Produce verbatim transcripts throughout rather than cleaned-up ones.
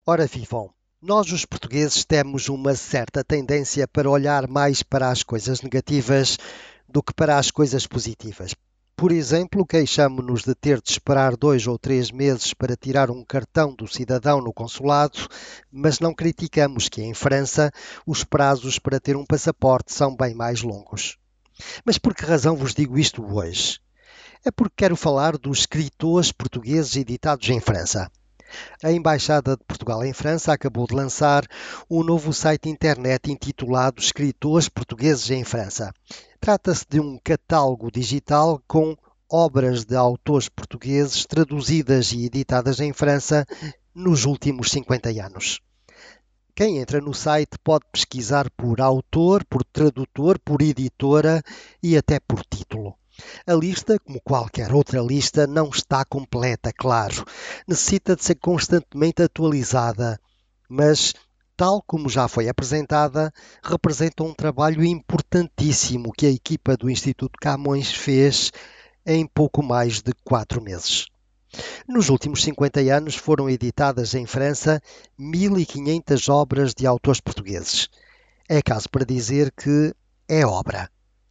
Ora vivam, nós os portugueses temos uma certa tendência para olhar mais para as coisas negativas do que para as coisas positivas. Por exemplo, queixamo-nos de ter de esperar dois ou três meses para tirar um cartão do cidadão no consulado, mas não criticamos que em França os prazos para ter um passaporte são bem mais longos. Mas por que razão vos digo isto hoje? É porque quero falar dos escritores portugueses editados em França. A Embaixada de Portugal em França acabou de lançar um novo site internet intitulado Escritores Portugueses em França. Trata-se de um catálogo digital com obras de autores portugueses traduzidas e editadas em França nos últimos cinquenta anos. Quem entra no site pode pesquisar por autor, por tradutor, por editora e até por título. A lista, como qualquer outra lista, não está completa, claro. Necessita de ser constantemente atualizada, mas, tal como já foi apresentada, representa um trabalho importantíssimo que a equipa do Instituto Camões fez em pouco mais de quatro meses. Nos últimos cinquenta anos foram editadas em França mil e quinhentas obras de autores portugueses. É caso para dizer que é obra.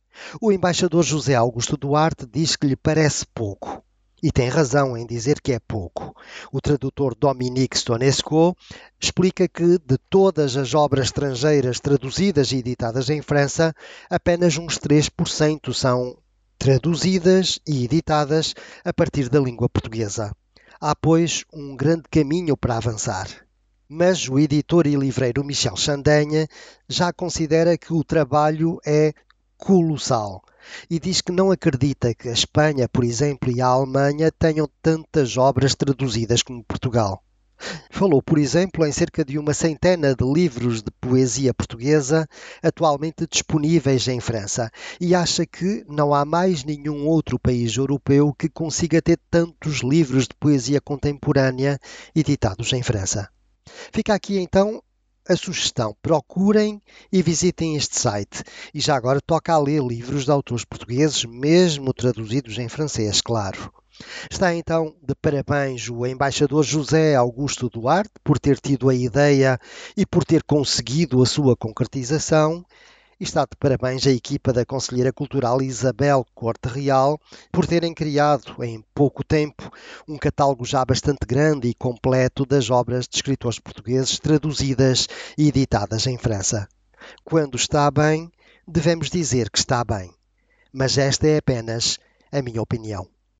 O embaixador José Augusto Duarte diz que lhe parece pouco. E tem razão em dizer que é pouco. O tradutor Dominique Stonesco explica que, de todas as obras estrangeiras traduzidas e editadas em França, apenas uns três por cento são traduzidas e editadas a partir da língua portuguesa. Há, pois, um grande caminho para avançar. Mas o editor e livreiro Michel Chandanha já considera que o trabalho é colossal e diz que não acredita que a Espanha, por exemplo, e a Alemanha tenham tantas obras traduzidas como Portugal. Falou, por exemplo, em cerca de uma centena de livros de poesia portuguesa atualmente disponíveis em França e acha que não há mais nenhum outro país europeu que consiga ter tantos livros de poesia contemporânea editados em França. Fica aqui então a sugestão, procurem e visitem este site. E já agora toca a ler livros de autores portugueses, mesmo traduzidos em francês, claro. Está então de parabéns o embaixador José Augusto Duarte por ter tido a ideia e por ter conseguido a sua concretização. E está de parabéns a equipa da Conselheira Cultural Isabel Corte Real por terem criado, em pouco tempo, um catálogo já bastante grande e completo das obras de escritores portugueses traduzidas e editadas em França. Quando está bem, devemos dizer que está bem. Mas esta é apenas a minha opinião.